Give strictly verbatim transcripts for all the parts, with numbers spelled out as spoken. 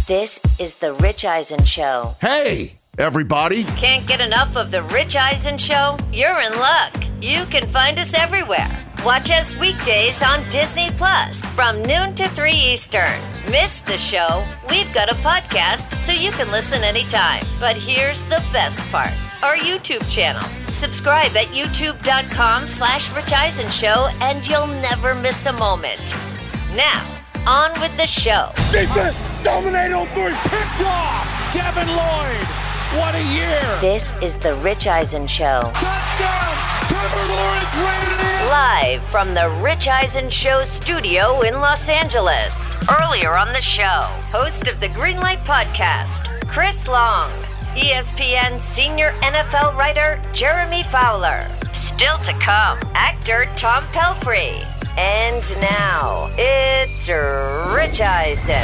This is The Rich Eisen Show. Hey, everybody. Can't get enough of The Rich Eisen Show? You're in luck. You can find us everywhere. Watch us weekdays on Disney Plus from noon to three Eastern. Miss the show? We've got a podcast so you can listen anytime. But here's the best part. Our YouTube channel. Subscribe at youtube.com slash Rich Eisen Show and you'll never miss a moment. Now, on with the show. Defense, dominate on three. Picked off. Devin Lloyd. What a year. This is The Rich Eisen Show. Touchdown. Trevor Lawrence ran it in. Live from The Rich Eisen Show studio in Los Angeles. Earlier on the show, host of the Greenlight Podcast, Chris Long. E S P N senior N F L writer Jeremy Fowler. Still to come, actor Tom Pelphrey. And now, it's Rich Eisen.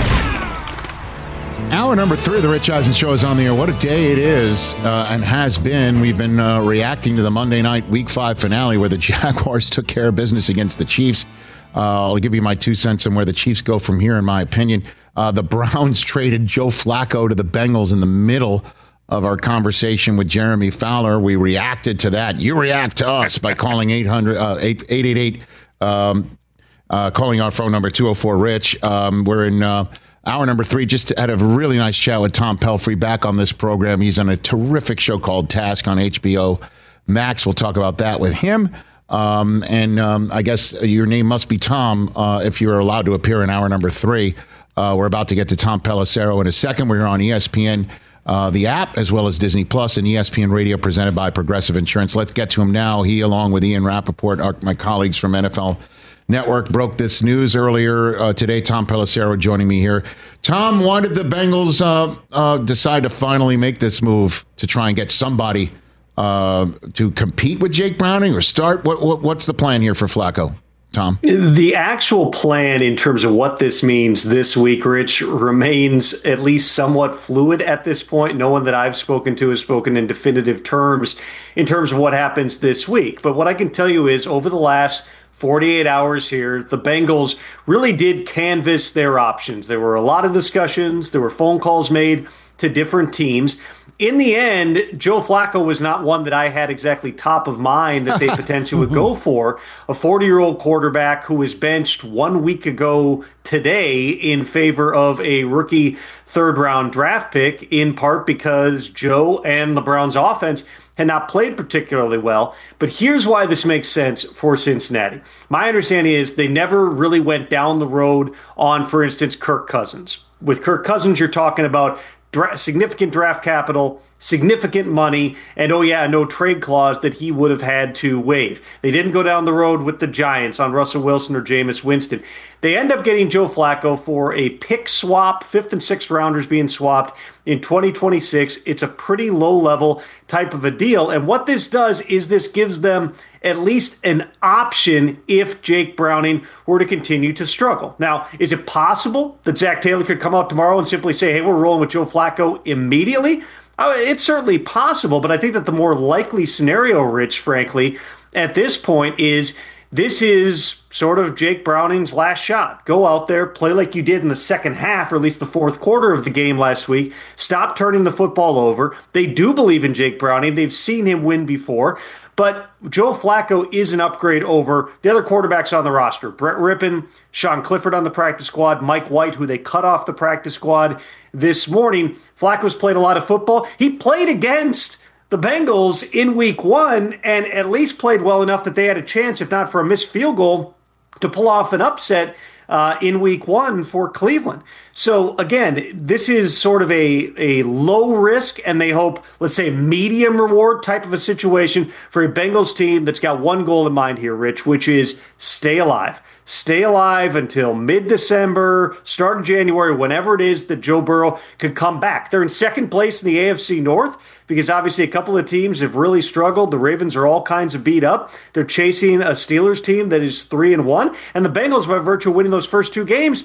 Hour number three of the Rich Eisen Show is on the air. What a day it is uh, and has been. We've been uh, reacting to the Monday night Week five finale where the Jaguars took care of business against the Chiefs. Uh, I'll give you my two cents on where the Chiefs go from here, in my opinion. Uh, the Browns traded Joe Flacco to the Bengals in the middle of our conversation with Jeremy Fowler. We reacted to that. You react to us by calling eight hundred, uh, eight eight eight, um, uh, calling our phone number two oh four Rich. Um, we're in uh, hour number three. Just had a really nice chat with Tom Pelphrey back on this program. He's on a terrific show called Task on H B O Max. We'll talk about that with him. Um, and um, I guess your name must be Tom uh, if you're allowed to appear in hour number three. Uh, we're about to get to Tom Pelissero in a second. We're on E S P N. Uh, the app, as well as Disney Plus and E S P N Radio, presented by Progressive Insurance. Let's get to him now. He, along with Ian Rappaport, our, my colleagues from N F L Network, broke this news earlier uh, today. Tom Pelissero joining me here. Tom, why did the Bengals uh, uh, decide to finally make this move to try and get somebody uh, to compete with Jake Browning or start? What, what What's the plan here for Flacco? Tom? The actual plan in terms of what this means this week, Rich, remains at least somewhat fluid at this point. No one that I've spoken to has spoken in definitive terms in terms of what happens this week. But what I can tell you is over the last forty-eight hours here, the Bengals really did canvass their options. There were a lot of discussions. There were phone calls made to different teams. In the end, Joe Flacco was not one that I had exactly top of mind that they potentially would go for. A forty-year-old quarterback who was benched one week ago today in favor of a rookie third-round draft pick, in part because Joe and the Browns' offense had not played particularly well. But here's why this makes sense for Cincinnati. My understanding is they never really went down the road on, for instance, Kirk Cousins. With Kirk Cousins, you're talking about Dra- significant draft capital, significant money, and oh yeah, no trade clause that he would have had to waive. They didn't go down the road with the Giants on Russell Wilson or Jameis Winston. They end up getting Joe Flacco for a pick swap, fifth and sixth rounders being swapped in twenty twenty-six. It's a pretty low-level type of a deal, and what this does is this gives them at least an option if Jake Browning were to continue to struggle. Now, is it possible that Zach Taylor could come out tomorrow and simply say, hey, we're rolling with Joe Flacco immediately? Uh, it's certainly possible, but I think that the more likely scenario, Rich, frankly, at this point is this is sort of Jake Browning's last shot. Go out there, play like you did in the second half, or at least the fourth quarter of the game last week. Stop turning the football over. They do believe in Jake Browning. They've seen him win before. But Joe Flacco is an upgrade over the other quarterbacks on the roster. Brett Rippon, Sean Clifford on the practice squad, Mike White, who they cut off the practice squad this morning. Flacco's played a lot of football. He played against the Bengals in week one and at least played well enough that they had a chance, if not for a missed field goal, to pull off an upset uh, in week one for Cleveland. So again, this is sort of a, a low risk and they hope, let's say, medium reward type of a situation for a Bengals team that's got one goal in mind here, Rich, which is stay alive. Stay alive until mid-December, start of January, whenever it is that Joe Burrow could come back. They're in second place in the A F C North because obviously a couple of teams have really struggled. The Ravens are all kinds of beat up. They're chasing a Steelers team that is three and one, and the Bengals, by virtue of winning those first two games,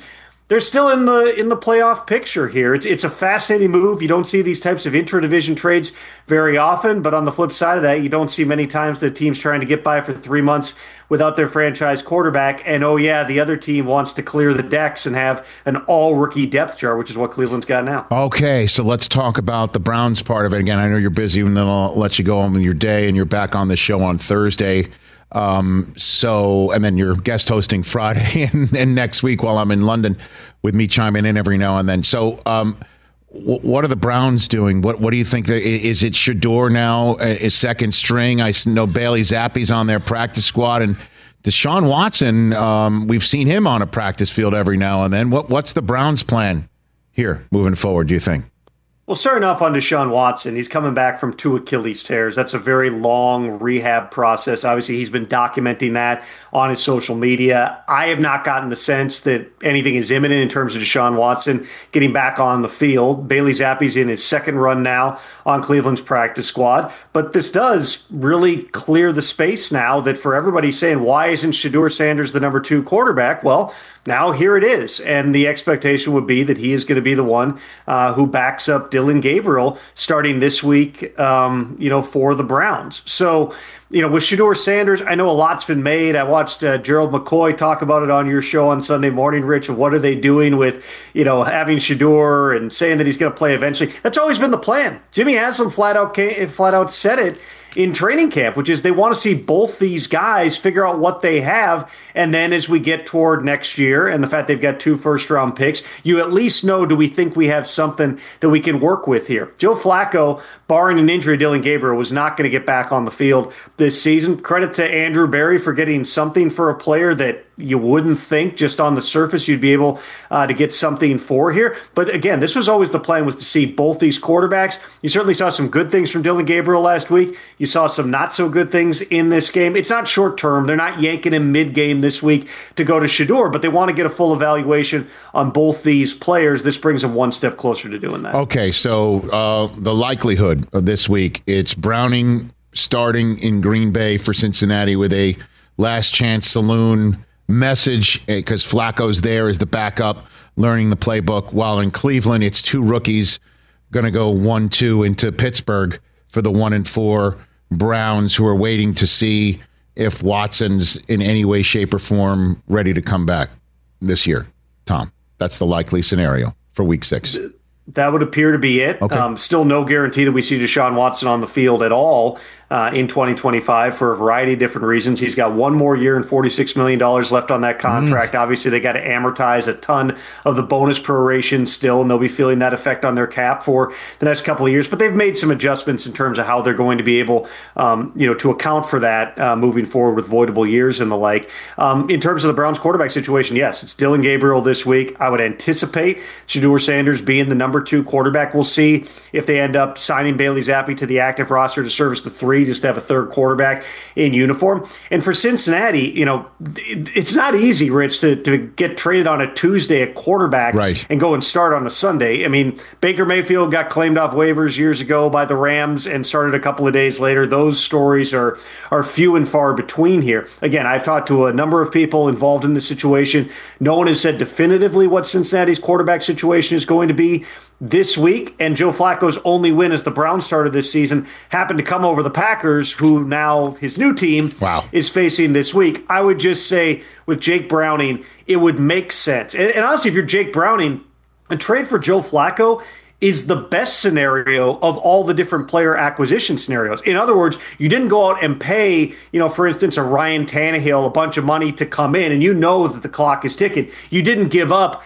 they're still in the in the playoff picture here. It's it's a fascinating move. You don't see these types of intra-division trades very often, but on the flip side of that, you don't see many times the team's trying to get by for three months without their franchise quarterback. And oh yeah, the other team wants to clear the decks and have an all-rookie depth chart, which is what Cleveland's got now. Okay, so let's talk about the Browns part of it. Again, I know you're busy, and then I'll let you go on with your day, and you're back on the show on Thursday. Um, so, and then you're guest hosting Friday and, and next week while I'm in London with me chiming in every now and then. So, um, w- what are the Browns doing? What What do you think? That, is it Shedeur now, a, a second string? I know Bailey Zappi's on their practice squad, and Deshaun Watson, um, we've seen him on a practice field every now and then. What What's the Browns' plan here moving forward, do you think? Well, starting off on Deshaun Watson, he's coming back from two Achilles tears. That's a very long rehab process. Obviously, he's been documenting that on his social media. I have not gotten the sense that anything is imminent in terms of Deshaun Watson getting back on the field. Bailey Zappi's in his second run now on Cleveland's practice squad. But this does really clear the space now that for everybody saying, why isn't Shedeur Sanders the number two quarterback? Well, now here it is. And the expectation would be that he is going to be the one uh, who backs up Dillon Gabriel starting this week, um, you know, for the Browns. So, you know, with Shedeur Sanders, I know a lot's been made. I watched uh, Gerald McCoy talk about it on your show on Sunday morning, Rich, of what are they doing with, you know, having Shedeur and saying that he's going to play eventually. That's always been the plan. Jimmy Haslam flat out, flat out said it in training camp, which is they want to see both these guys figure out what they have. And then as we get toward next year and the fact they've got two first round picks, you at least know, do we think we have something that we can work with here? Joe Flacco, barring an injury, Dillon Gabriel was not going to get back on the field this season. Credit to Andrew Berry for getting something for a player that you wouldn't think just on the surface you'd be able uh, to get something for here. But again, this was always the plan, was to see both these quarterbacks. You certainly saw some good things from Dillon Gabriel last week. You saw some not so good things in this game. It's not short term. They're not yanking him mid-game this week to go to Shedeur, but they want to get a full evaluation on both these players. This brings them one step closer to doing that. Okay, so uh, the likelihood of this week, it's Browning starting in Green Bay for Cincinnati with a last chance saloon message, because Flacco's there as the backup, learning the playbook, while in Cleveland it's two rookies going to go one two into Pittsburgh for the one and four Browns, who are waiting to see if Watson's in any way, shape, or form ready to come back this year. Tom, that's the likely scenario for week six. That would appear to be it. Okay. Um, still no guarantee that we see Deshaun Watson on the field at all uh, in twenty twenty-five for a variety of different reasons. He's got one more year and forty-six million dollars left on that contract. Mm. Obviously, they got to amortize a ton of the bonus proration still, and they'll be feeling that effect on their cap for the next couple of years. But they've made some adjustments in terms of how they're going to be able um, you know, to account for that uh, moving forward with voidable years and the like. Um, in terms of the Browns quarterback situation, yes, it's Dillon Gabriel this week. I would anticipate Shedeur Sanders being the number two quarterback. We'll see if they end up signing Bailey Zappi to the active roster to service the three, just to have a third quarterback in uniform. And for Cincinnati, you know, it's not easy, Rich, to, to get traded on a Tuesday at quarterback right. and go and start on a Sunday. I mean, Baker Mayfield got claimed off waivers years ago by the Rams and started a couple of days later. Those stories are, are few and far between here. Again, I've talked to a number of people involved in this situation. No one has said definitively what Cincinnati's quarterback situation is going to be this week, and Joe Flacco's only win as the Browns started this season happened to come over the Packers, who now his new team wow. is facing this week. I would just say with Jake Browning, it would make sense. And, and honestly, if you're Jake Browning, a trade for Joe Flacco is the best scenario of all the different player acquisition scenarios. In other words, you didn't go out and pay, you know, for instance, a Ryan Tannehill a bunch of money to come in, and you know that the clock is ticking. You didn't give up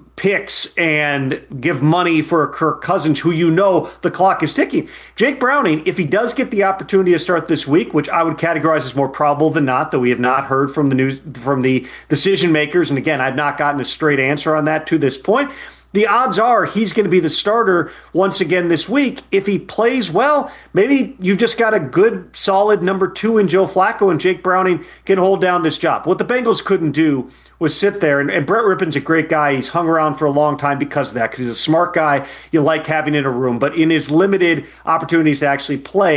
picks and give money for a Kirk Cousins, who you know the clock is ticking. Jake Browning, if he does get the opportunity to start this week, which I would categorize as more probable than not, though we have not heard from the news from the decision makers, and again, I've not gotten a straight answer on that to this point, the odds are he's going to be the starter once again this week. If he plays well, maybe you've just got a good, solid number two in Joe Flacco, and Jake Browning can hold down this job. What the Bengals couldn't do was sit there, and, and Brett Rippon's a great guy. He's hung around for a long time because of that, because he's a smart guy you like having in a room. But in his limited opportunities to actually play,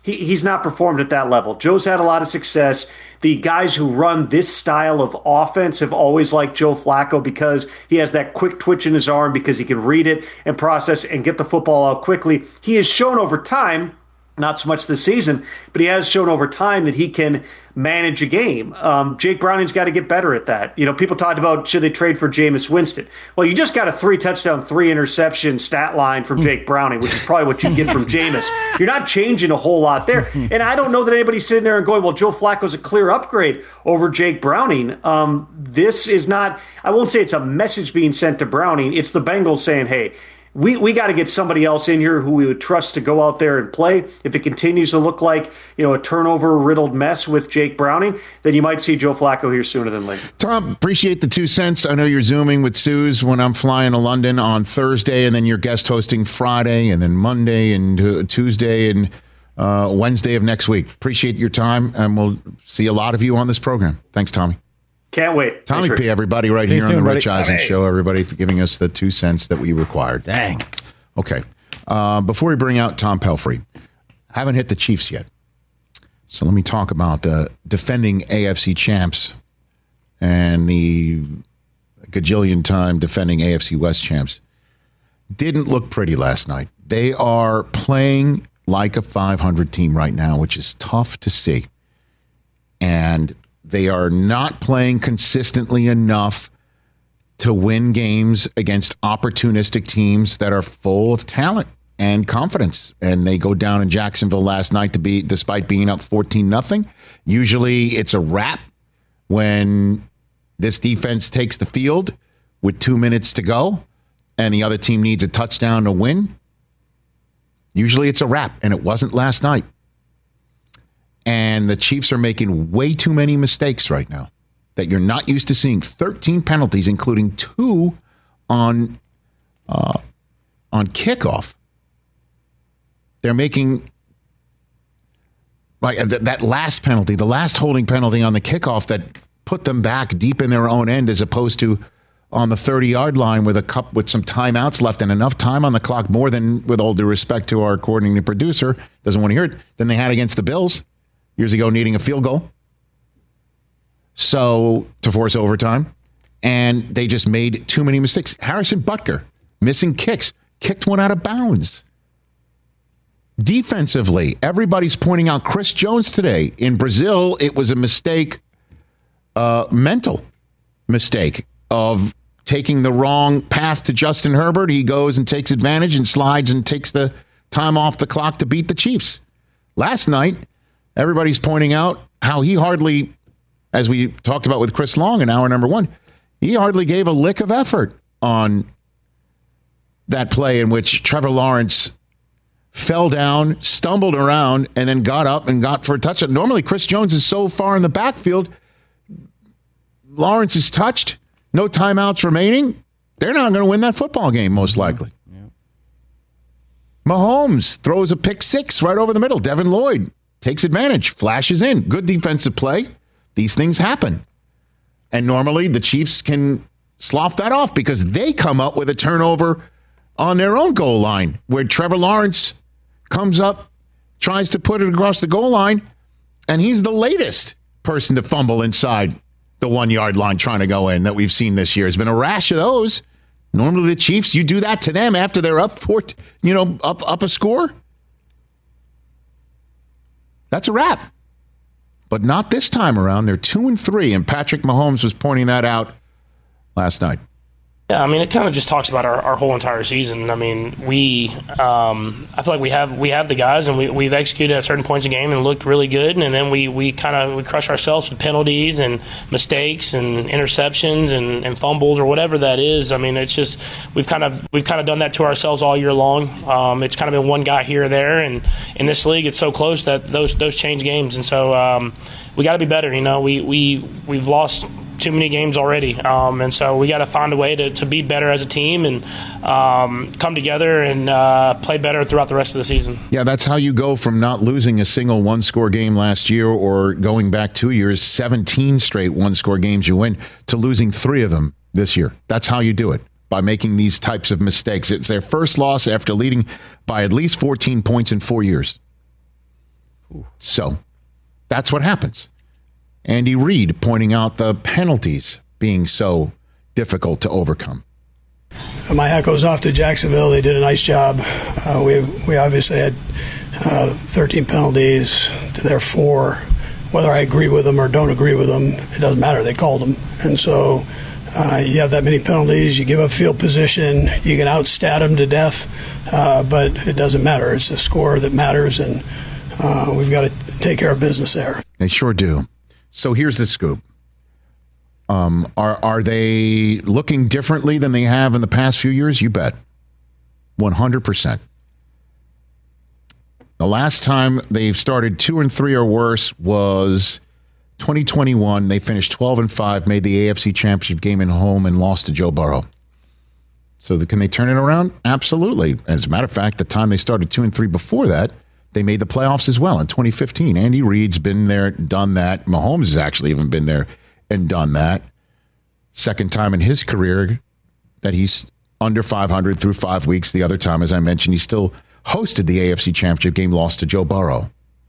he, he's not performed at that level. Joe's had a lot of success. The guys who run this style of offense have always liked Joe Flacco because he has that quick twitch in his arm, because he can read it and process and get the football out quickly. He has shown over time, not so much this season, but he has shown over time that he can manage a game. Um, Jake Browning's got to get better at that. You know, people talked about should they trade for Jameis Winston. Well, you just got a three touchdown, three interception stat line from Jake Browning, which is probably what you get from Jameis. You're not changing a whole lot there. And I don't know that anybody's sitting there and going, well, Joe Flacco's a clear upgrade over Jake Browning. Um, this is not, I won't say it's a message being sent to Browning. It's the Bengals saying, hey, We we got to get somebody else in here who we would trust to go out there and play. If it continues to look like, you know, a turnover-riddled mess with Jake Browning, then you might see Joe Flacco here sooner than later. Tom, appreciate the two cents. I know you're Zooming with Suze when I'm flying to London on Thursday, and then you're guest hosting Friday, and then Monday, and uh, Tuesday, and uh, Wednesday of next week. Appreciate your time, and we'll see a lot of you on this program. Thanks, Tommy. Can't wait. Tommy P, everybody, right See here soon, on the buddy. Rich Eisen Hey. Show. Everybody for giving us the two cents that we required. Dang. Okay. Uh, before we bring out Tom Pelfrey, haven't hit the Chiefs yet. So let me talk about the defending A F C champs and the gajillion time defending A F C West champs. Didn't look pretty last night. They are playing like a five hundred team right now, which is tough to see. And they are not playing consistently enough to win games against opportunistic teams that are full of talent and confidence. And they go down in Jacksonville last night to be, despite being up fourteen nothing. Usually it's a wrap when this defense takes the field with two minutes to go and the other team needs a touchdown to win. Usually it's a wrap, and it wasn't last night. And the Chiefs are making way too many mistakes right now that you're not used to seeing. thirteen penalties, including two on uh, on kickoff. They're making like th- that last penalty, the last holding penalty on the kickoff that put them back deep in their own end, as opposed to on the thirty-yard line with a cup with some timeouts left and enough time on the clock, more than, with all due respect to our coordinating producer, doesn't want to hear it, than they had against the Bills years ago, needing a field goal. So, to force overtime. And they just made too many mistakes. Harrison Butker, missing kicks, kicked one out of bounds. Defensively, everybody's pointing out Chris Jones today. In Brazil, it was a mistake, uh, mental mistake of taking the wrong path to Justin Herbert. He goes and takes advantage and slides and takes the time off the clock to beat the Chiefs. Last night, everybody's pointing out how he hardly, as we talked about with Chris Long in hour number one, he hardly gave a lick of effort on that play in which Trevor Lawrence fell down, stumbled around, and then got up and got for a touchdown. Normally, Chris Jones is so far in the backfield. Lawrence is touched. No timeouts remaining. They're not going to win that football game, most likely. Yeah. Mahomes throws a pick six right over the middle. Devin Lloyd takes advantage, flashes in. Good defensive play. These things happen. And normally the Chiefs can slough that off because they come up with a turnover on their own goal line where Trevor Lawrence comes up, tries to put it across the goal line, and he's the latest person to fumble inside the one-yard line trying to go in that we've seen this year. There's been a rash of those. Normally the Chiefs, you do that to them after they're up for, you know, up up a score. That's a wrap. But not this time around. They're two and three, and Patrick Mahomes was pointing that out last night. Yeah, I mean, it kind of just talks about our, our whole entire season. I mean, we, um, I feel like we have we have the guys, and we, we've executed at certain points of the game and looked really good, and then we, we kind of we crush ourselves with penalties and mistakes and interceptions and, and fumbles or whatever that is. I mean, it's just we've kind of we've kind of done that to ourselves all year long. Um, it's kind of been one guy here or there, and in this league, it's so close that those those change games, and so um, we got to be better. You know, we we we've lost too many games already, um, and so we got to find a way to, to be better as a team and um, come together and uh, play better throughout the rest of the season. Yeah, that's how you go from not losing a single one-score game last year or going back two years, seventeen straight one-score games you win, to losing three of them this year. That's how you do it, by making these types of mistakes. It's their first loss after leading by at least fourteen points in four years. So that's what happens. Andy Reid pointing out the penalties being so difficult to overcome. My hat goes off to Jacksonville. They did a nice job. Uh, we we obviously had uh, thirteen penalties to their four. Whether I agree with them or don't agree with them, it doesn't matter. They called them. And so uh, you have that many penalties, you give up field position, you can outstat them to death, uh, but it doesn't matter. It's the score that matters, and uh, we've got to take care of business there. They sure do. So here's the scoop. Um, are are they looking differently than they have in the past few years? You bet. one hundred percent. The last time they've started two and three or worse was twenty twenty-one. They finished twelve and five, made the A F C Championship game at home, and lost to Joe Burrow. So the, can they turn it around? Absolutely. As a matter of fact, the time they started two and three before that, they made the playoffs as well in twenty fifteen. Andy Reid's been there, done that. Mahomes has actually even been there and done that. Second time in his career that he's under five hundred through five weeks. The other time, as I mentioned, he still hosted the A F C Championship game, lost to Joe Burrow.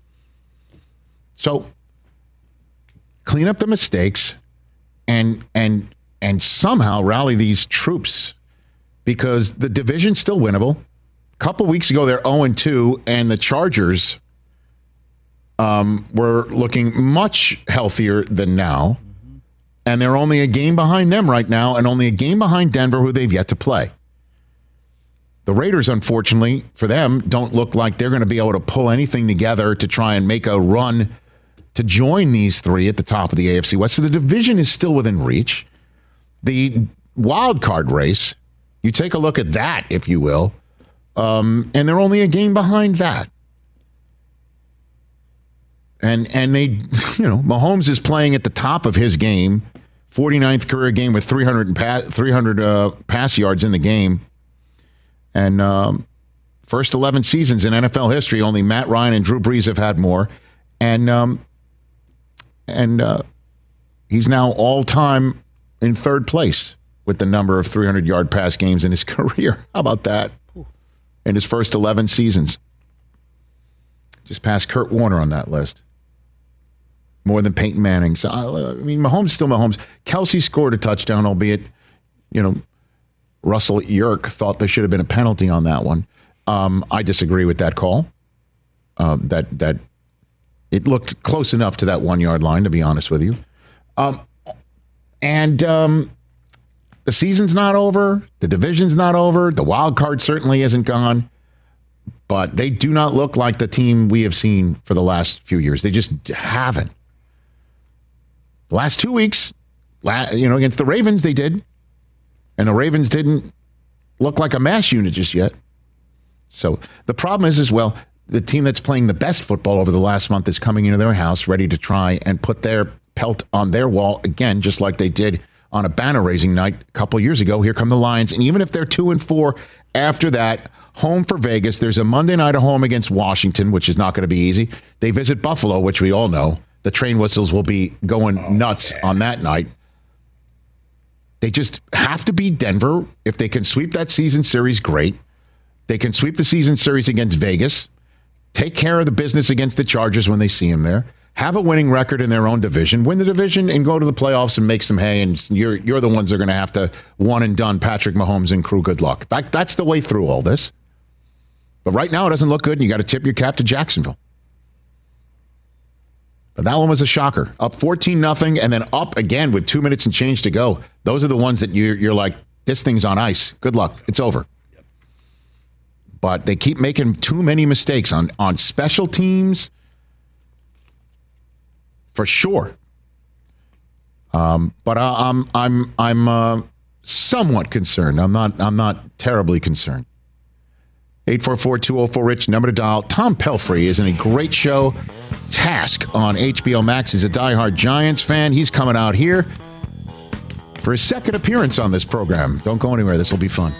So clean up the mistakes and and and somehow rally these troops, because the division's still winnable. A couple weeks ago, they're oh and two, and the Chargers um, were looking much healthier than now. Mm-hmm. And they're only a game behind them right now, and only a game behind Denver, who they've yet to play. The Raiders, unfortunately, for them, don't look like they're going to be able to pull anything together to try and make a run to join these three at the top of the A F C West. So the division is still within reach. The wild card race, you take a look at that, if you will, um, and they're only a game behind that. And and they, you know, Mahomes is playing at the top of his game, forty-ninth career game with three hundred, and pa- three hundred uh, pass yards in the game. And um, first eleven seasons in N F L history, only Matt Ryan and Drew Brees have had more. And um, and uh, he's now all-time in third place with the number of three hundred-yard pass games in his career. How about that? In his first eleven seasons. Just passed Kurt Warner on that list. More than Peyton Manning. So, I mean, Mahomes still Mahomes. Kelsey scored a touchdown, albeit, you know, Russell Yerk thought there should have been a penalty on that one. Um, I disagree with that call. Uh, that that it looked close enough to that one-yard line, to be honest with you. Um, and um, the season's not over. The division's not over. The wild card certainly isn't gone. But they do not look like the team we have seen for the last few years. They just haven't. The last two weeks, you know, against the Ravens, they did. And the Ravens didn't look like a mass unit just yet. So the problem is, as well, the team that's playing the best football over the last month is coming into their house ready to try and put their pelt on their wall again, just like they did on a banner-raising night a couple years ago. Here come the Lions. And even if they're two and four after that, home for Vegas. There's a Monday night at home against Washington, which is not going to be easy. They visit Buffalo, which we all know. The train whistles will be going oh, nuts yeah. on that night. They just have to beat Denver. If they can sweep that season series, great. They can sweep the season series against Vegas, take care of the business against the Chargers when they see them there, have a winning record in their own division, win the division, and go to the playoffs and make some hay, and you're you're the ones that are going to have to one and done Patrick Mahomes and crew. Good luck. That, that's the way through all this. But right now, it doesn't look good, and you got to tip your cap to Jacksonville. But that one was a shocker. Up fourteen nothing, and then up again with two minutes and change to go. Those are the ones that you're, you're like, this thing's on ice. Good luck. It's over. Yep. But they keep making too many mistakes on, on special teams, for sure. Um, but I, I'm I'm I'm uh, somewhat concerned. I'm not I'm not terribly concerned. eight four four, two oh four, RICH, number to dial. Tom Pelfrey is in a great show, Task, on H B O Max. He's a diehard Giants fan. He's coming out here for his second appearance on this program. Don't go anywhere. This will be fun.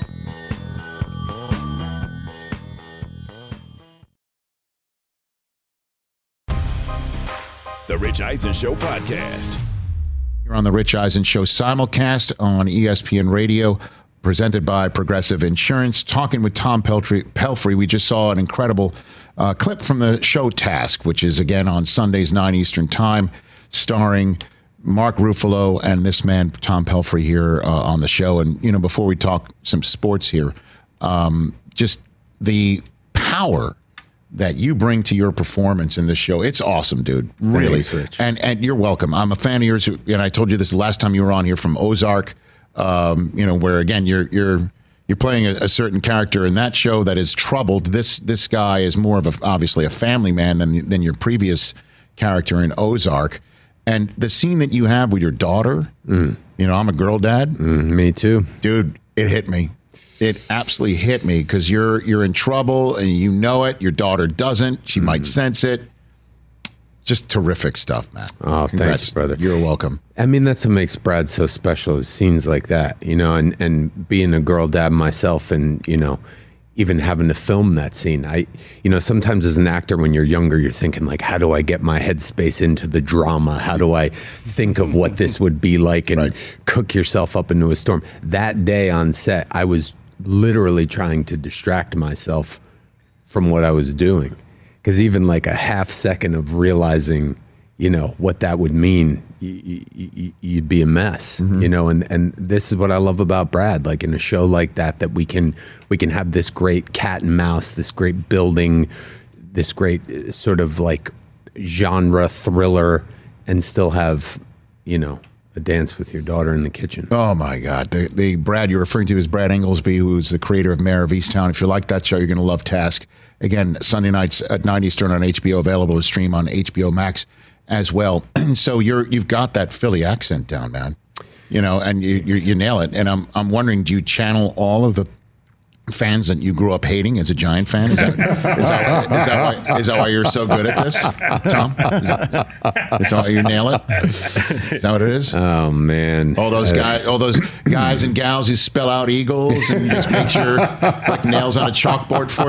The Rich Eisen Show podcast. You're on the Rich Eisen Show simulcast on E S P N Radio. presented by Progressive Insurance. Talking with Tom Pelfrey, Pelfrey we just saw an incredible uh, clip from the show Task, which is, again, on Sundays, nine Eastern Time, starring Mark Ruffalo and this man, Tom Pelfrey, here uh, on the show. And, you know, before we talk some sports here, um, just the power that you bring to your performance in this show. It's awesome, dude. Really. Thanks, Rich. And and you're welcome. I'm a fan of yours, and I told you this the last time you were on here, from Ozark. Um, you know, where again you're you're you're playing a, a certain character in that show that is troubled. This this guy is more of a obviously a family man than than your previous character in Ozark. And the scene that you have with your daughter, mm. you know, I'm a girl dad. Mm, me too, dude. It hit me. It absolutely hit me because you're you're in trouble and you know it. Your daughter doesn't. She mm. might sense it. Just terrific stuff, man. Oh, Congrats. Thanks, brother. You're welcome. I mean, that's what makes Brad so special, is scenes like that, you know, and, and being a girl dad myself and, you know, even having to film that scene. I, you know, sometimes as an actor, when you're younger, you're thinking like, how do I get my headspace into the drama? How do I think of what this would be like and right. cook yourself up into a storm? That day on set, I was literally trying to distract myself from what I was doing. Because even like a half second of realizing, you know, what that would mean, you, you, you'd be a mess, mm-hmm. you know. And, and this is what I love about Brad. Like in a show like that, that we can we can have this great cat and mouse, this great building, this great sort of like genre thriller, and still have, you know, a dance with your daughter in the kitchen. Oh my God! The, the Brad you're referring to is Brad Inglesby, who's the creator of Mayor of Easttown. If you like that show, you're going to love Task. Again, Sunday nights at nine Eastern on H B O, available to stream on H B O Max as well. So you're you've got that Philly accent down, man. You know, and you you, you nail it. And I'm I'm wondering, do you channel all of the fans that you grew up hating as a Giant fan? Is that is that, is that, why, is that why you're so good at this, Tom? Is that, is that why you nail it? Is that what it is? Oh man! All those guys, all those guys and gals who spell out Eagles and just make sure like nails on a chalkboard for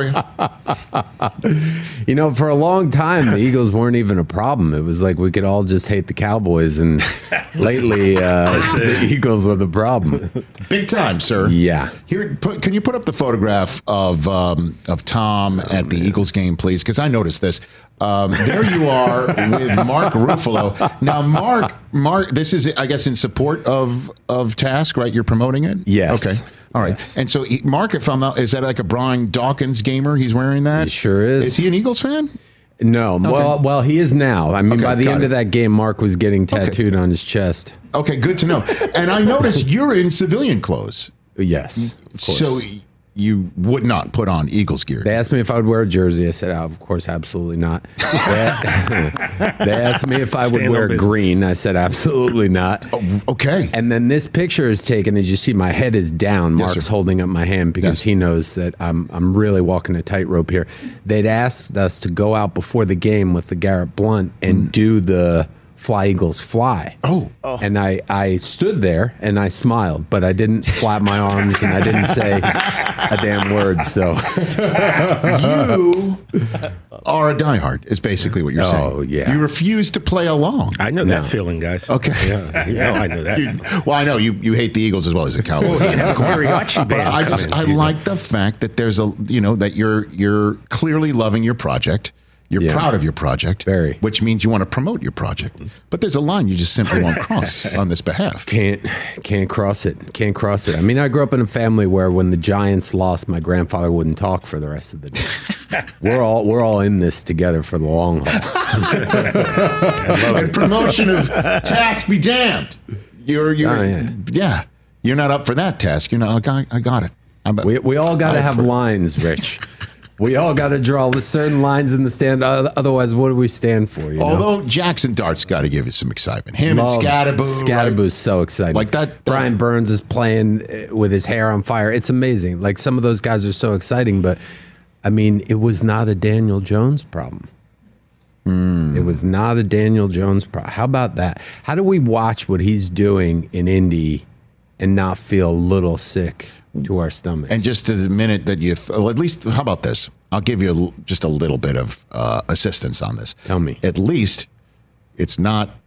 you. You know, for a long time, the Eagles weren't even a problem. It was like we could all just hate the Cowboys, and lately, uh, the Eagles are the problem. Big time, sir. Yeah. Here, put, can you put up the photograph of um, of Tom oh, at the man. Eagles game, please? Because I noticed this. Um, there you are with Mark Ruffalo. Now, Mark, Mark, this is, I guess, in support of of Task, right? You're promoting it? Yes. Okay. All right. Yes. And so, he, Mark, if I'm not, is that like a Brian Dawkins gamer? He's wearing that? He sure is. Is he an Eagles fan? No. Okay. Well, well, he is now. I mean, okay, by the end it. of that game, Mark was getting tattooed okay. on his chest. Okay, good to know. And I noticed you're in civilian clothes. Yes. Of course. So you would not put on Eagles gear. They asked me if I would wear a jersey. I said, oh, of course, absolutely not. They, they asked me if I would wear green. I said, absolutely not. Oh, okay. And then this picture is taken. As you see, my head is down. Yes, Mark's sir. holding up my hand because yes. he knows that I'm I'm really walking a tightrope here. They'd asked us to go out before the game with the Garrett Blunt and mm. do the Fly Eagles Fly. Oh. oh. And I, I stood there and I smiled, but I didn't flap my arms and I didn't say a damn word. So you are a diehard, is basically what you're oh, saying. Oh, yeah. You refuse to play along. I know that no. feeling, guys. Okay. Yeah, you know, I know that. You, well, I know you, you hate the Eagles as well as the Cowboys. Well, you have a mariachi band I, just, I like the fact that there's a, you know, that you're you're clearly loving your project. You're yeah. proud of your project, very, which means you want to promote your project. But there's a line you just simply won't cross on this behalf. Can't, can't cross it. Can't cross it. I mean, I grew up in a family where when the Giants lost, my grandfather wouldn't talk for the rest of the day. we're all, we're all in this together for the long haul. And promotion of Task be damned. You're, you're, oh, yeah. yeah, you're not up for that Task. You're not. I got, I got it. I'm, we, we all got to have lines, Rich. We all got to draw certain lines in the stand. Otherwise, what do we stand for? You Although know? Jackson Dart's got to give you some excitement. Him Love, and Scatterboo. Scatterboo's right? so exciting. Like that, that. Brian Burns is playing with his hair on fire. It's amazing. Like some of those guys are so exciting. But, I mean, it was not a Daniel Jones problem. Mm. It was not a Daniel Jones problem. How about that? How do we watch what he's doing in Indy and not feel a little sick to our stomachs? And just the minute that you, th- well, at least, how about this? I'll give you a, just a little bit of uh, assistance on this. Tell me. At least it's not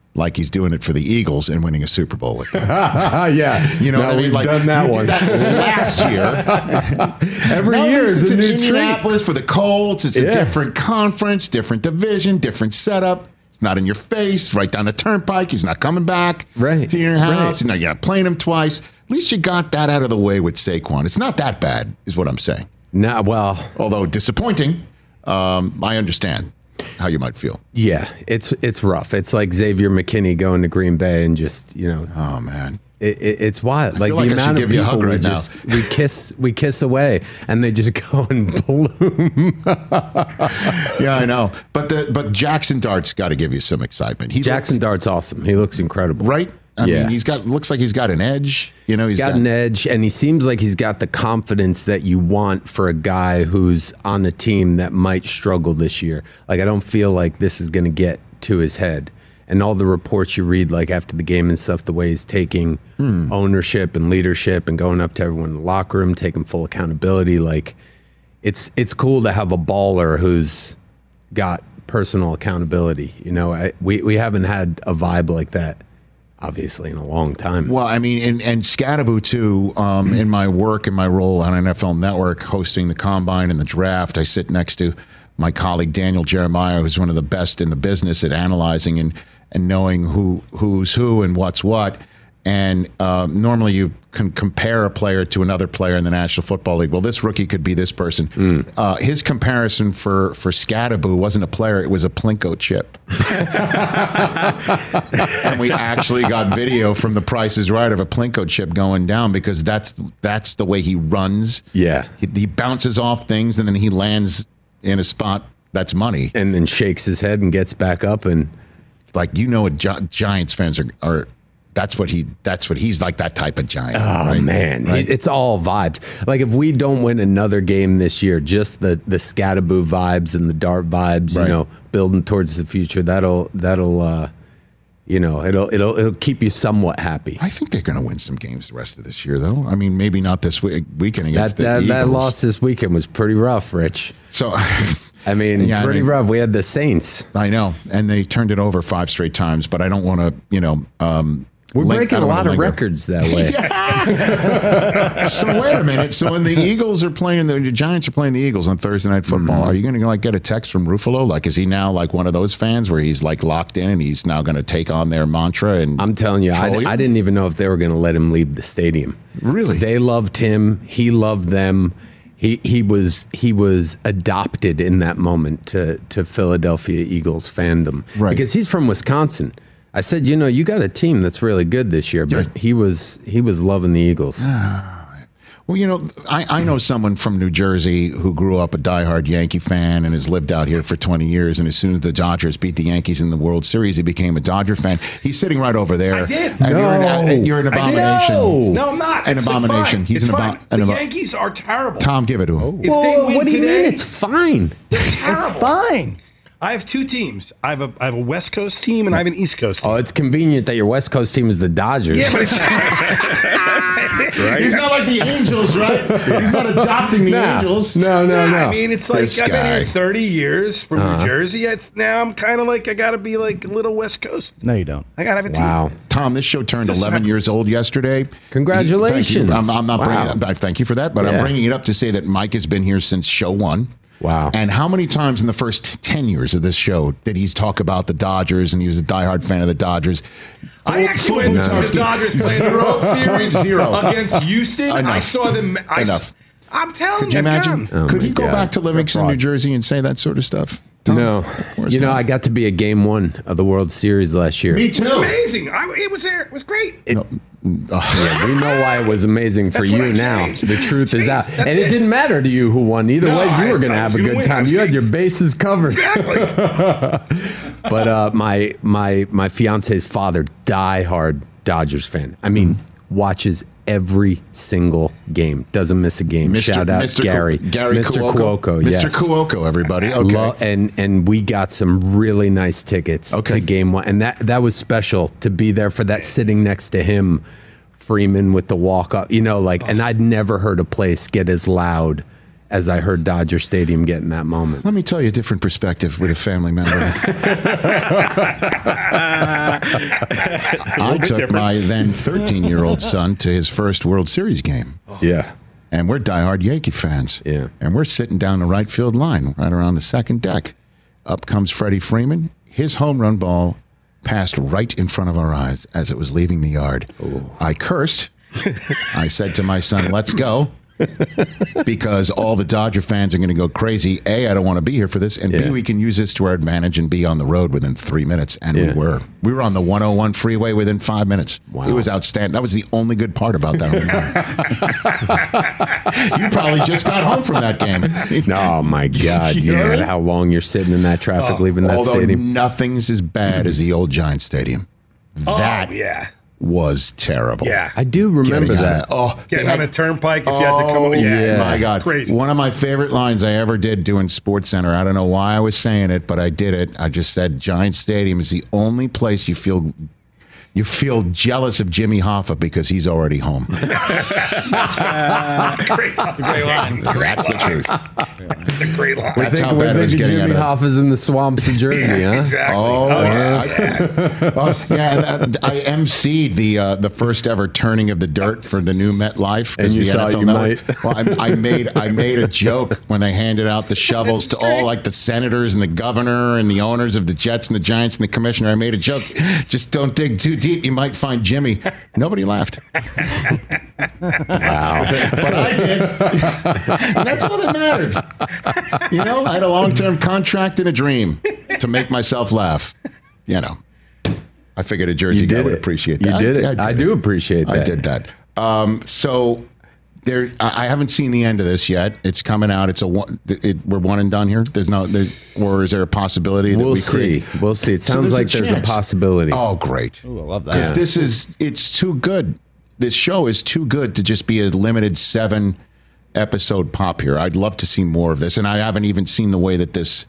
like he's doing it for the Eagles and winning a Super Bowl with them. yeah. You know no, what I mean? We've Like, done that you one. did that last year. Every No, year it's is a in new treat. Indianapolis for the Colts. It's Yeah. a different conference, different division, different setup. It's not in your face, right down the turnpike. He's not coming back Right. to your house. Right. You're not, you're not playing him twice. At least you got that out of the way with Saquon. It's not that bad, is what I'm saying. Nah, well, Although disappointing, um, I understand how you might feel. yeah, it's it's rough. It's like Xavier McKinney going to Green Bay and just, you know, Oh, man. It, it, it's wild. I Like feel the like I amount should of give you a people hug we right now. just we kiss we kiss away, and they just go and bloom. Yeah, I know. But the but Jackson Dart's got to give you some excitement. He Jackson looks, Dart's awesome. He looks incredible. right? I Yeah. mean, he's got looks like he's got an edge. You know, he's got, got, an edge, and he seems like he's got the confidence that you want for a guy who's on a team that might struggle this year. Like, I don't feel like this is going to get to his head. And all the reports you read, like after the game and stuff, the way he's taking Hmm. ownership and leadership and going up to everyone in the locker room, taking full accountability, like it's it's cool to have a baller who's got personal accountability. You know, I, we we haven't had a vibe like that, obviously, in a long time. Well, I mean, and, and Scatterbo, too, um, in my work and my role on N F L Network, hosting the Combine and the Draft, I sit next to my colleague Daniel Jeremiah, who's one of the best in the business at analyzing and, and knowing who who's who and what's what. And um, normally you can compare a player to another player in the National Football League. Well, this rookie could be this person. Mm. Uh, his comparison for, for Scatterbo wasn't a player, it was a Plinko chip. And we actually got video from The Price is Right of a Plinko chip going down because that's that's the way he runs. Yeah. He, he bounces off things and then he lands in a spot that's money. And then shakes his head and gets back up, and Like, you know what Gi- Giants fans are, are that's what he that's what he's like, that type of Giant. oh right? man, Right? it's all vibes. Like if we don't win another game this year, just the the Scatterbo vibes and the Dart vibes, Right. you know, building towards the future. That'll that'll uh, you know, it'll it'll it'll keep you somewhat happy. I think they're going to win some games the rest of this year, though. I mean, maybe not this week, weekend against That the that, that Eagles. loss this weekend was pretty rough, Rich. So, I mean, Yeah, I pretty mean- rough. We had the Saints. I know, and they turned it over five straight times. But I don't want to, you know. Um, We're link- I breaking a don't wanna lot of linger. records that way. So wait a minute. So when the Eagles are playing, the Giants are playing the Eagles on Thursday Night Football. Mm-hmm. Are you going to like get a text from Ruffalo? Like, is he now like one of those fans where he's like locked in and he's now going to take on their mantra? And I'm telling you, I, troll I didn't even know if they were going to let him leave the stadium. Really? They loved him. He loved them. He he was he was adopted in that moment to to Philadelphia Eagles fandom, Right. because he's from Wisconsin. I said, you know, you got a team that's really good this year, but Yeah. he was he was loving the Eagles. Well, you know, I, I know someone from New Jersey who grew up a diehard Yankee fan and has lived out here for twenty years. And as soon as the Dodgers beat the Yankees in the World Series, he became a Dodger fan. He's sitting right over there. I did. And you're, an, No. and you're an I did. abomination. No, I'm not. An It's abomination. Fine. He's it's an, fine. abo- an The abo- Yankees are terrible. Tom, give it to him. If they Whoa, win what do you today, mean? It's fine. they're terrible. It's fine. I have two teams. I have a I have a West Coast team and I have an East Coast team. Oh, it's convenient that your West Coast team is the Dodgers. yeah, but it's Right? He's not like the Angels, right? He's not adopting the Nah. Angels. No, no, Nah, no. I mean, it's like This I've been guy. here thirty years from Uh-huh. New Jersey. It's now I'm kind of like I got to be like a little West Coast. No, you don't. I got to have a team. Wow. Tom, this show turned Just eleven happen- years old yesterday. Congratulations. Thank you. I'm, I'm not Wow. bringing. I thank you for that, but Yeah. I'm bringing it up to say that Mike has been here since show one. Wow. And how many times in the first ten years of this show did he talk about the Dodgers and he was a diehard fan of the Dodgers? I actually went to see the Dodgers play in the Zero. World Series Zero. against Houston. I Enough. saw them. I, Enough. I'm telling Could you, you I've imagine? gone. Oh Could my you go God. back to Livingston, New Jersey and say that sort of stuff? Tom? No. Of course You know, not. I got to be at game one of the World Series last year. Me It was too. amazing. I, it was there. It was great. No. Oh, Yeah, we know why it was amazing for That's what you I'm now. saying. The truth is out. That's And it it. didn't matter to you who won. Either No, way, you I were going to thought I have was a gonna good win. I time. was You had kidding. your bases covered. Exactly. But uh, my my my fiance's father, diehard Dodgers fan. I mean, watches every single game. Doesn't miss a game. Mister Shout out Mister Gary. Ku- Gary Mister Cuoco. Cuoco. Mister Yes. Cuoco, everybody. Okay. Lo- and and we got some really nice tickets Okay. to game one, and that that was special to be there for that, sitting next to him, Freeman with the walk up, you know, like, and I'd never heard a place get as loud as I heard Dodger Stadium get in that moment. Let me tell you a different perspective with a family member. I took different. my then thirteen-year-old son to his first World Series game. Yeah. And we're diehard Yankee fans. Yeah. And we're sitting down the right field line, right around the second deck. Up comes Freddie Freeman. His home run ball passed right in front of our eyes as it was leaving the yard. Ooh. I cursed. I said to my son, let's go. Because all the Dodger fans are going to go crazy. A, I don't want to be here for this. And yeah. B, we can use this to our advantage and be on the road within three minutes. And yeah. we were. We were on the one oh one freeway within five minutes. Wow. It was outstanding. That was the only good part about that home run. You probably just got home from that game. Oh, my God. You know right? how long you're sitting in that traffic oh, leaving that although stadium? Nothing's as bad as the old Giant Stadium. That oh, yeah. was terrible. Yeah. I do remember Getting that. On, oh, Getting had, on a turnpike if oh, you had to come over. Yeah, yeah. My God. Crazy. One of my favorite lines I ever did doing Sports Center. I don't know why I was saying it, but I did it. I just said Giant Stadium is the only place you feel you feel jealous of Jimmy Hoffa because he's already home. That's a great, that's a great line. Great That's line. the truth. That's a great line. That's think, how bad it was getting Jimmy out of Hoffa's in the swamps of Jersey, yeah, huh? Exactly. Oh, oh yeah. yeah. oh, yeah. I emceed the uh, the first ever turning of the dirt for the new MetLife. And you the thought N F L you Network. might. Well, I, I made I made a joke when they handed out the shovels to all like the senators and the governor and the owners of the Jets and the Giants and the commissioner. I made a joke. Just don't dig too deep. You might find Jimmy. Nobody laughed. Wow. But I did. And that's all that mattered. You know, I had a long-term contract and a dream to make myself laugh. You know, I figured a Jersey guy would appreciate that. You did it. I, I, did I it. do appreciate that. I did that. Um, so there, I haven't seen the end of this yet. It's coming out. It's a one. It, we're one and done here. There's no. There's or is there a possibility that we'll we see? Create? We'll see. It So sounds there's a like there's a chance. possibility. Oh, great! Ooh, I love that. Because this is it's too good. This show is too good to just be a limited seven episode pop here. I'd love to see more of this, and I haven't even seen the way that this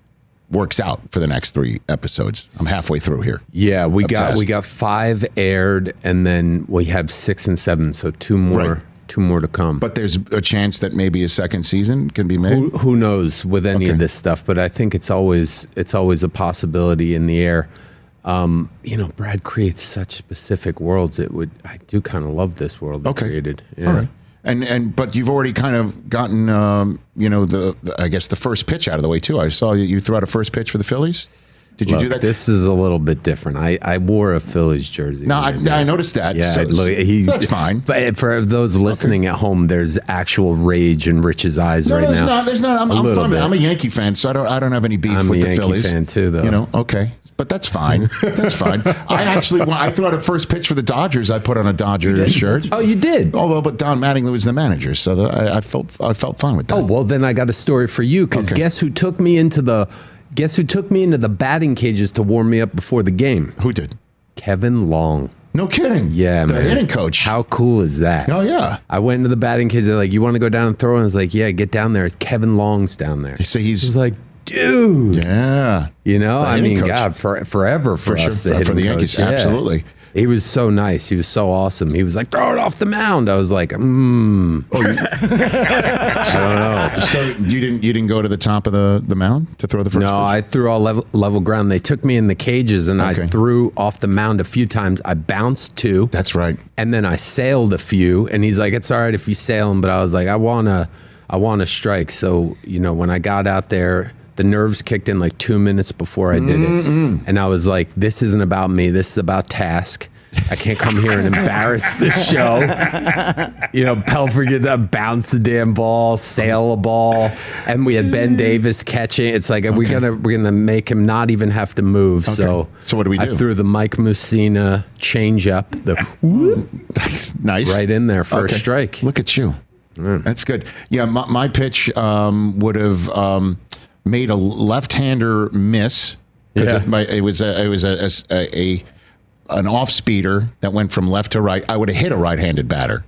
works out for the next three episodes. I'm halfway through here. Yeah, we got task. we got five aired, and then we have six and seven, so two more. Right. Two more to come. But there's a chance that maybe a second season can be made. Who, who knows with any Okay. of this stuff? But I think it's always it's always a possibility in the air. Um, you know, Brad creates such specific worlds. It would I do kind of love this world he Okay. created. Yeah. All right. And and but you've already kind of gotten um, you know the, the I guess the first pitch out of the way too. I saw that you threw out a first pitch for the Phillies. Did you Look, do that? This is a little bit different. I, I wore a Phillies jersey. No, I, when did. I noticed that. Yeah, So- look, he, that's fine. But for those listening at home, there's actual rage in Rich's eyes No, right there's now. not. There's not. I'm, A I'm little fine with it. bit. I'm a Yankee fan, so I don't. I don't have any beef I'm with a the Yankee Phillies. fan too, though. You know, okay, but that's fine. That's fine. I actually, when I threw out a first pitch for the Dodgers, I put on a Dodgers shirt. Oh, you did? Although, but Don Mattingly was the manager, so the, I, I felt I felt fine with that. Oh, well, then I got a story for you, because Okay. guess who took me into the guess who took me into the batting cages to warm me up before the game? Who did? Kevin Long. No kidding. Yeah, the man. hitting coach. How cool is that? Oh yeah. I went into the batting cage. They're like, "You want to go down and throw?" And I was like, "Yeah, get down there." Kevin Long's down there. So he's, He's like, "Dude, yeah. you know, The I hitting mean, coach. God, for, forever for, For sure. us, the For hitting the coach. Yankees, Yeah. absolutely. He was so nice. He was so awesome. He was like, "Throw it off the mound." I was like, "Hmm." Oh, you, I don't know. so you didn't you didn't go to the top of the, the mound to throw the first No, pitch? I threw all level, level ground. They took me in the cages, and Okay. I threw off the mound a few times. I bounced two. That's right. And then I sailed a few. And he's like, "It's all right if you sail them," but I was like, "I wanna, I wanna strike." So you know, when I got out there, the nerves kicked in like two minutes before I did Mm-mm. it, and I was like, "This isn't about me. This is about task. I can't come here and embarrass the show." You know, Pelfrey gets to bounce the damn ball, sail a ball, and we had Ben Davis catching. It's like we're gonna we're gonna make him not even have to move. So So what do we I do? threw the Mike Mussina change up, the whoop, Nice. right in there for Okay. a strike. Look at you. That's good. Yeah, my, my pitch um, would have um, made a left-hander miss because Yeah. it, my- it was a, it was a, a, a an off speeder that went from left to right. I would have hit a right-handed batter.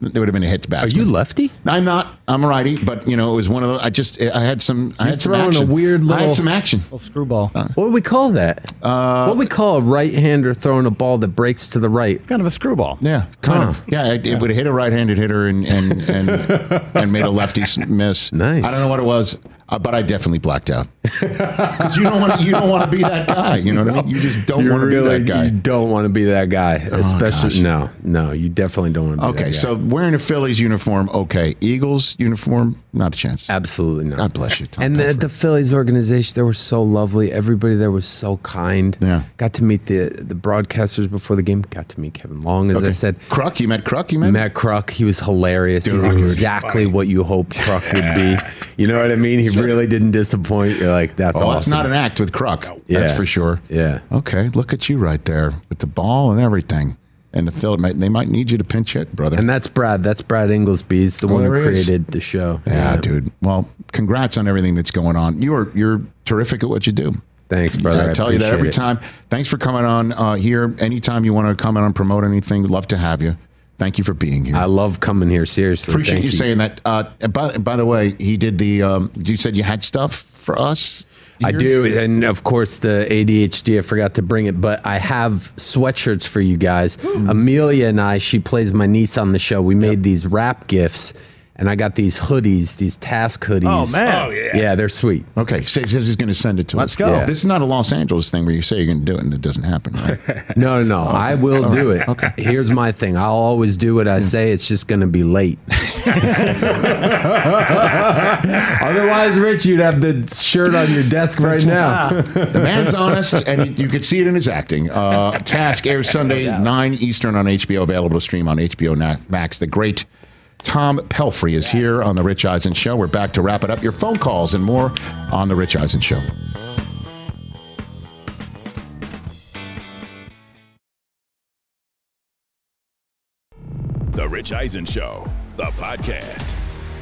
There would have been a hit to Are batsman. you lefty? I'm not. I'm a righty, but you know, it was one of those. I just, I had some. I You're had some throwing a action. weird I little- had some action. Little screwball. What do we call that? Uh, what do we call a right-hander throwing a ball that breaks to the right? It's kind of a screwball. Yeah, kind Huh. of. Yeah, it, it would have hit a right-handed hitter and and and, and made a lefty s- miss. Nice. I don't know what it was, uh, but I definitely blacked out because you don't want to. You don't want to be that guy. You know what I mean? You just don't You want to really- be that guy. You don't want to be that guy, especially gosh. no, no. You definitely don't want to be that Okay, guy. so wearing a Phillies uniform, okay. Eagles uniform, not a chance. absolutely not. God bless you, Tom. And the, Pelfrey. the Phillies organization, they were so lovely. Everybody there was so kind. Yeah. Got to meet the the broadcasters before the game. Got to meet Kevin Long, as I Okay. said. Kruk, you met Kruk, you met? Matt Kruk, he was hilarious. He's Dude, he was exactly what you hope Kruk would be. You know what I mean? He really didn't disappoint. You're like, that's Oh, awesome. it's not an act with Kruk. Yeah. That's for sure. Yeah. Okay, look at you right there with the ball and everything. And the Philly, might- they might need you to pinch hit, brother. And that's Brad. That's Brad Inglesby. He's the Oh, one who there he is. created the show. yeah, dude. Well, congrats on everything that's going on. You're you're terrific at what you do. Thanks, brother. I I tell you that every appreciate it. time. Thanks for coming on uh, here. Anytime you want to come on and promote anything, we'd love to have you. Thank you for being here. I love coming here. Seriously. Appreciate Thank you, saying that. Uh, by, by the way, he did the. Um, you said you had stuff for us. I here? do, and of course the A D H D. I forgot to bring it, but I have sweatshirts for you guys. Amelia and I, she plays my niece on the show. We made these wrap gifts, and I got these hoodies, these task hoodies. Oh, man. Oh, yeah. Yeah, they're sweet. Okay, so he's just going to send it to Let's us. go. Yeah. This is not a Los Angeles thing where you say you're going to do it and it doesn't happen, right? No, no, no. I will do it. Okay. Here's my thing. I'll always do what I say. It's just going to be late. Otherwise, Rich, you'd have the shirt on your desk right now. The man's honest, and you could see it in his acting. Uh, Task airs Sunday, nine Eastern on H B O, available to stream on H B O Na- Max. The great Tom Pelfrey is here on The Rich Eisen Show. We're back to wrap it up. Your phone calls and more on The Rich Eisen Show. The Rich Eisen Show, the podcast.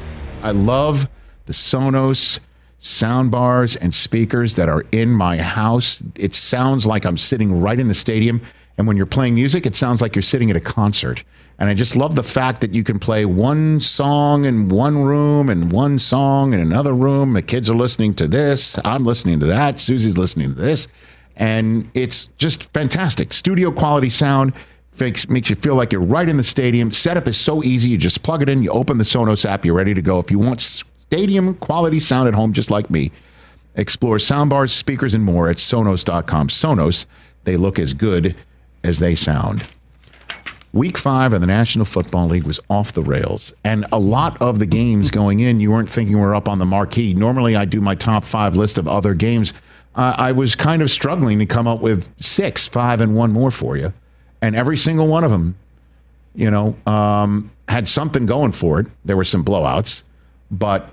I love the Sonos sound bars and speakers that are in my house. It sounds like I'm sitting right in the stadium. And when you're playing music, it sounds like you're sitting at a concert. And I just love the fact that you can play one song in one room and one song in another room. The kids are listening to this. I'm listening to that. Susie's listening to this. And it's just fantastic. Studio quality sound. Makes, makes you feel like you're right in the stadium. Setup is so easy. You just plug it in, you open the Sonos app, you're ready to go. If you want stadium quality sound at home just like me, explore soundbars, speakers, and more at Sonos dot com. Sonos, they look as good as they sound. Week five of the National Football League was off the rails. And a lot of the games going in, you weren't thinking were up on the marquee. Normally, I do my top five list of other games. Uh, I was kind of struggling to come up with six, five, and one more for you. And every single one of them, you know, um, had something going for it. There were some blowouts, but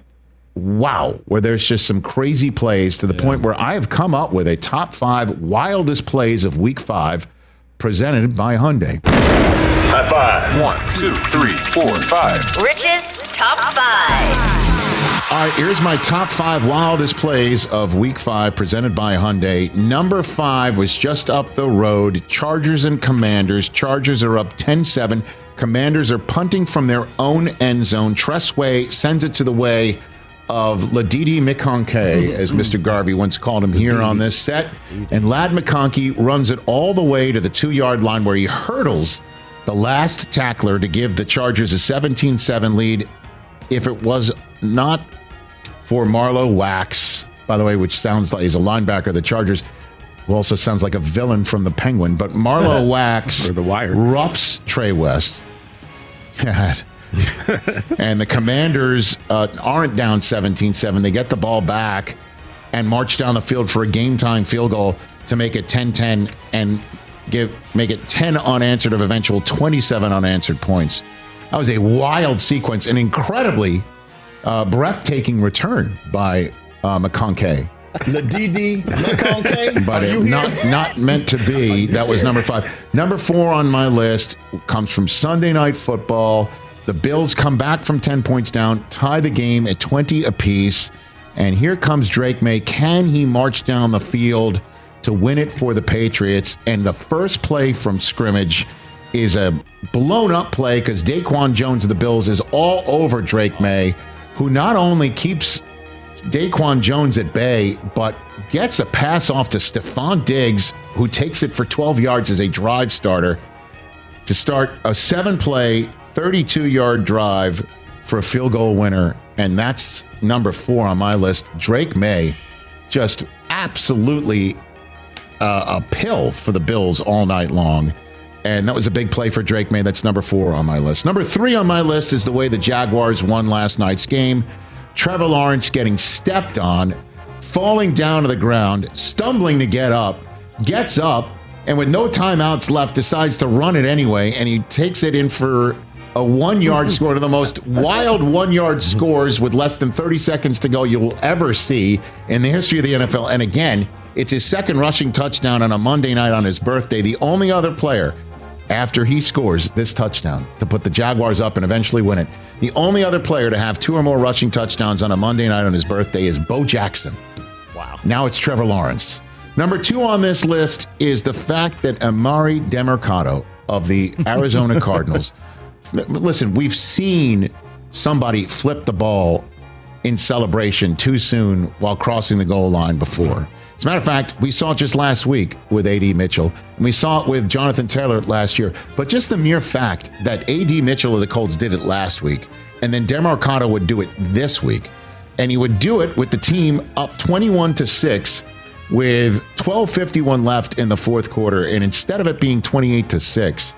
wow, where there's just some crazy plays to the yeah. point where I have come up with a top five wildest plays of week five presented by Hyundai. High five. One, two, three, four, five. Rich's Top Five. All right, here's my top five wildest plays of week five presented by Hyundai. Number five was just up the road. Chargers and Commanders. Chargers are up ten seven. Commanders are punting from their own end zone. Tressway sends it to the way of Ladidi McConkey, as Mister Garvey once called him here on this set. And Lad McConkey runs it all the way to the two-yard line where he hurdles the last tackler to give the Chargers a seventeen seven lead. If it was not for Marlowe Wax, by the way, which sounds like he's a linebacker of the Chargers, who also sounds like a villain from The Penguin, but Marlowe Wax or The Wire roughs Trey West. Yes. And the Commanders uh, aren't down seventeen seven. They get the ball back and march down the field for a game-time field goal to make it ten ten and give make it ten unanswered of eventual twenty-seven unanswered points. That was a wild sequence, an incredibly uh, breathtaking return by uh, McConkey. The D D McConkey, but it, not not meant to be. That was number five. Number four on my list comes from Sunday Night Football. The Bills come back from ten points down, tie the game at twenty apiece, and here comes Drake May. Can he march down the field to win it for the Patriots? And the first play from scrimmage, is a blown-up play because Daquan Jones of the Bills is all over Drake May, who not only keeps Daquan Jones at bay, but gets a pass off to Stephon Diggs, who takes it for twelve yards as a drive starter to start a seven-play, thirty-two-yard drive for a field goal winner, and that's number four on my list. Drake May, just absolutely uh, a pill for the Bills all night long. And that was a big play for Drake May. That's number four on my list. Number three on my list is the way the Jaguars won last night's game. Trevor Lawrence getting stepped on, falling down to the ground, stumbling to get up, gets up, and with no timeouts left, decides to run it anyway, and he takes it in for a one-yard score, to the most wild one-yard scores with less than thirty seconds to go you will ever see in the history of the N F L. And again, it's his second rushing touchdown on a Monday night on his birthday. The only other player after he scores this touchdown to put the Jaguars up and eventually win it, the only other player to have two or more rushing touchdowns on a Monday night on his birthday is Bo Jackson. Wow. Now it's Trevor Lawrence. Number two on this list is the fact that Emari Demercado of the Arizona Cardinals, listen, we've seen somebody flip the ball in celebration too soon while crossing the goal line before. As a matter of fact, we saw it just last week with A D Mitchell, and we saw it with Jonathan Taylor last year. But just the mere fact that A D Mitchell of the Colts did it last week, and then Demercado would do it this week, and he would do it with the team up twenty-one to six with twelve fifty-one left in the fourth quarter, and instead of it being twenty-eight to six,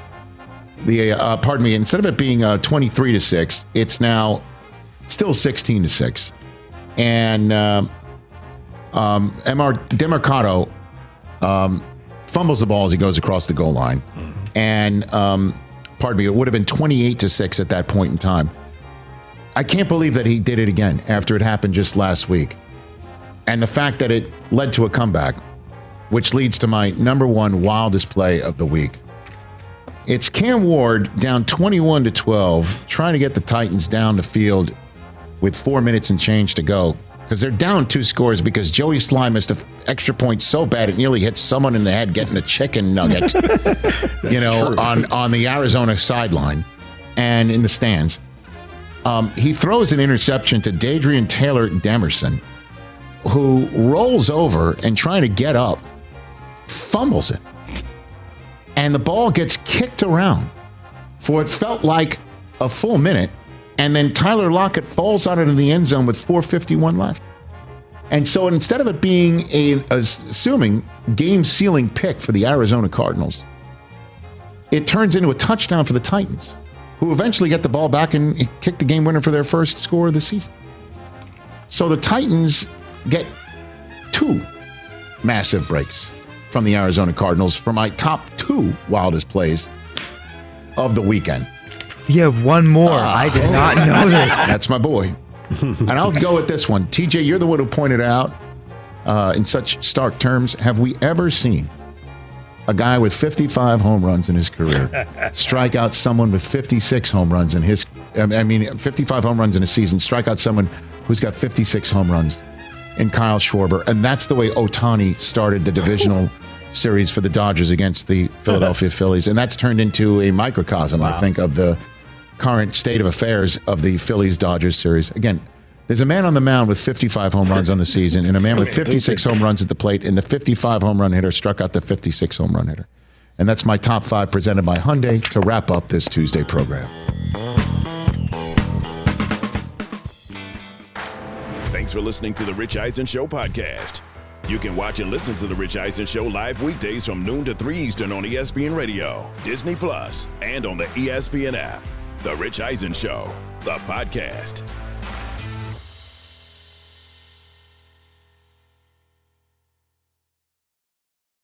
the uh, pardon me, instead of it being uh, twenty-three to six, it's now still sixteen to six, and. Uh, Um, M R Demercado um, fumbles the ball as he goes across the goal line. And, um, pardon me, it would have been twenty-eight to six at that point in time. I can't believe that he did it again after it happened just last week. And the fact that it led to a comeback, which leads to my number one wildest play of the week. It's Cam Ward down twenty-one to twelve, trying to get the Titans down the field with four minutes and change to go. Because they're down two scores because Joey Sly missed an extra point so bad it nearly hit someone in the head getting a chicken nugget, you know, on, on the Arizona sideline and in the stands. Um, he throws an interception to Dadrian Taylor Demerson, who rolls over and trying to get up, fumbles it. And the ball gets kicked around for it felt like a full minute. And then Tyler Lockett falls out into the end zone with four fifty-one left. And so instead of it being a, assuming game-sealing pick for the Arizona Cardinals, it turns into a touchdown for the Titans, who eventually get the ball back and kick the game winner for their first score of the season. So the Titans get two massive breaks from the Arizona Cardinals for my top two wildest plays of the weekend. You have one more. Uh, I did not know this. That's my boy. And I'll go with this one. T J, you're the one who pointed out uh, in such stark terms, have we ever seen a guy with fifty-five home runs in his career strike out someone with fifty-six home runs in his, I mean, fifty-five home runs in a season, strike out someone who's got fifty-six home runs in Kyle Schwarber? And that's the way Ohtani started the divisional series for the Dodgers against the Philadelphia Phillies. And that's turned into a microcosm, wow. I think, of the current state of affairs of the Phillies-Dodgers series. Again, there's a man on the mound with fifty-five home runs on the season and a man with fifty-six home runs at the plate, and the fifty-five home run hitter struck out the fifty-six home run hitter. And that's my top five presented by Hyundai to wrap up this Tuesday program. Thanks for listening to the Rich Eisen Show podcast. You can watch and listen to the Rich Eisen Show live weekdays from noon to three Eastern on E S P N Radio, Disney Plus, and on the E S P N app. The Rich Eisen Show, the podcast.